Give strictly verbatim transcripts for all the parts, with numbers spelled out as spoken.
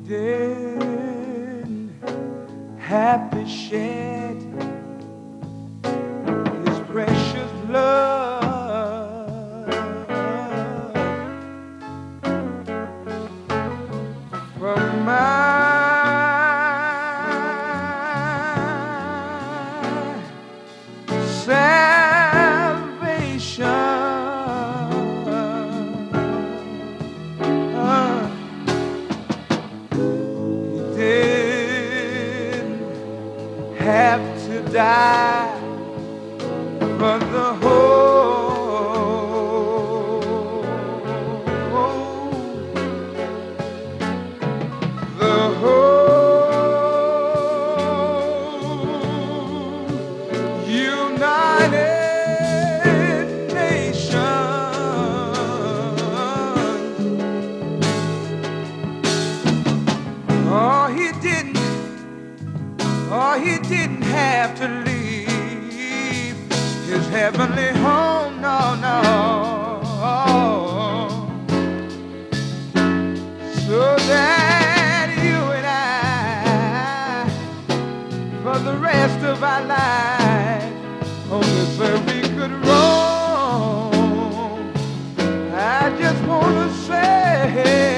didn't have to shed his precious blood for my salvation. Have to die for the whole, the whole United Nations. Oh, he didn't. Oh, he didn't have to leave his heavenly home, no, no. So that you and I, for the rest of our lives, on this earth we could roam. I just want to say,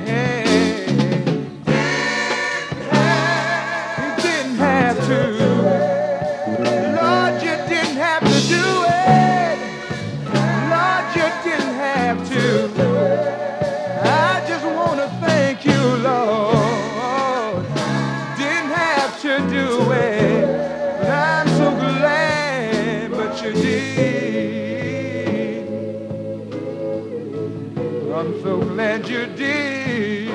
Lord, you didn't have to do it. Lord, you didn't have to. I just want to thank you, Lord. Didn't have to do it, but I'm so glad, but you did. I'm so glad you did.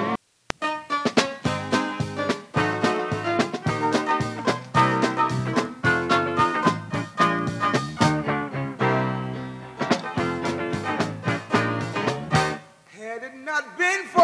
Had it not been for